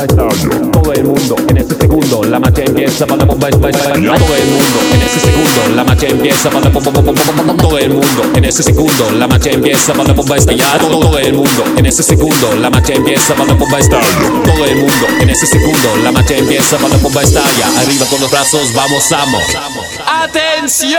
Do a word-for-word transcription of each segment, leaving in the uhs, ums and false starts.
estallo. Todo el mundo en ese segundo, la marcha empieza para la bomba estallar. Todo el mundo en ese segundo, la marcha empieza para la bomba. Todo el mundo en ese segundo, la marcha empieza para la bomba estallar. Todo el mundo en ese segundo, la marcha empieza para la bomba estallo. Todo el mundo en ese segundo, la marcha empieza para la bomba estalla. Arriba con los brazos, vamos, amo. ¡Atención!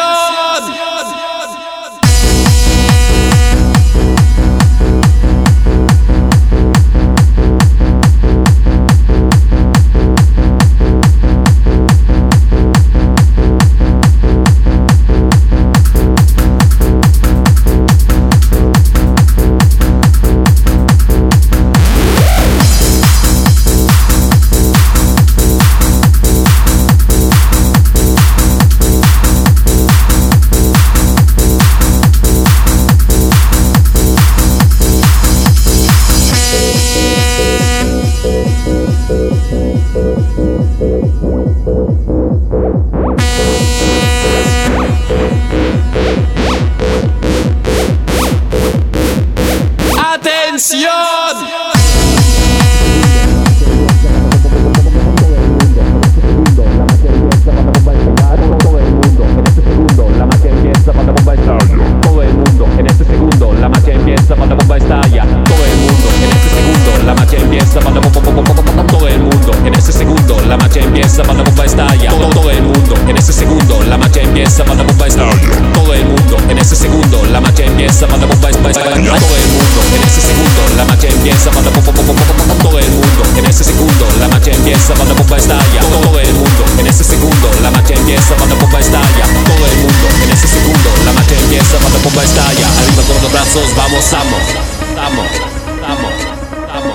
Vamos, amo, amo, amo, amo,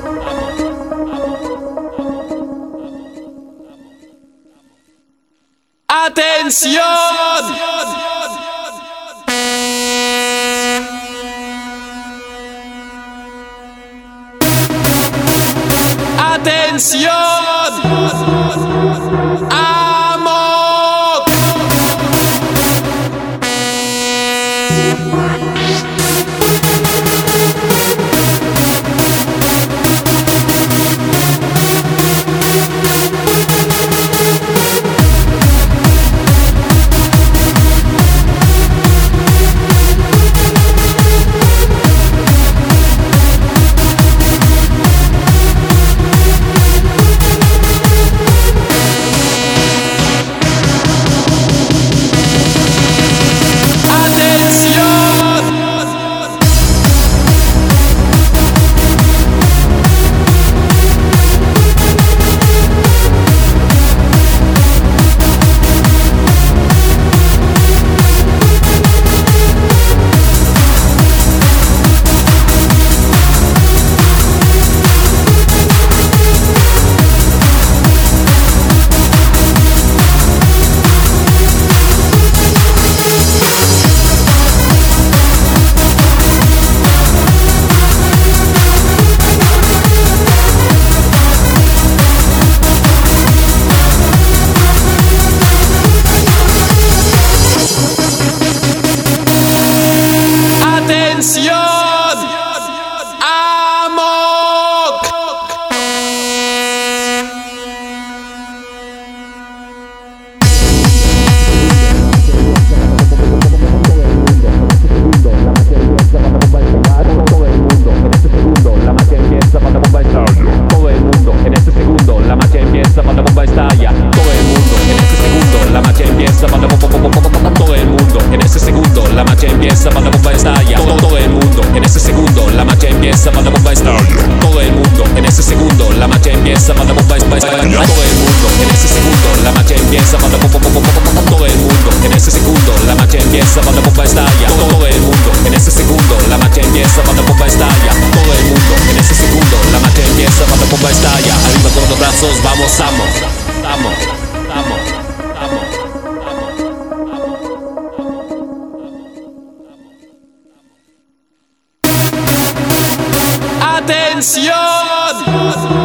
¡atención! ¡Atención! ¡Amok! Vamos, amo, amo, amo, amo, amo. ¡Atención!